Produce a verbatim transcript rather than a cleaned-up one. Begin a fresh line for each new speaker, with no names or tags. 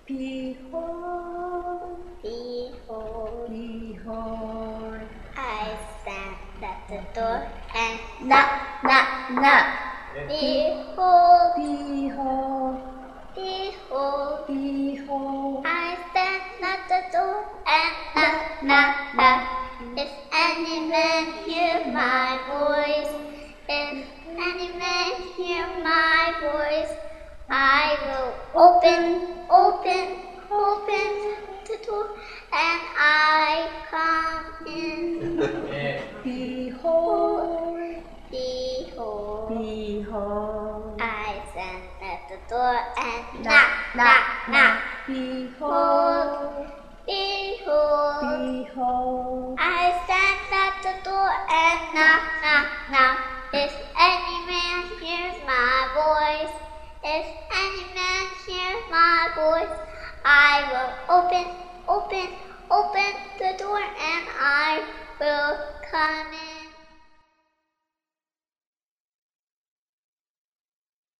Behold,
Behold,
behold,
I stand at the door and
knock, knock, knock.
behold,
Behold,
behold,
behold,
I stand at the door and knock, knock, knock. If any man hear my voice, if any man hear my voice, I will open, open, open the door and I come in.
behold,
Behold,
behold,
I stand at the door and knock, knock, knock.
behold,
Behold,
behold,
I stand at the door and knock, knock, knock. If any man hears my voice, if any man hears my voice, I will open, open, open the door and I will come in.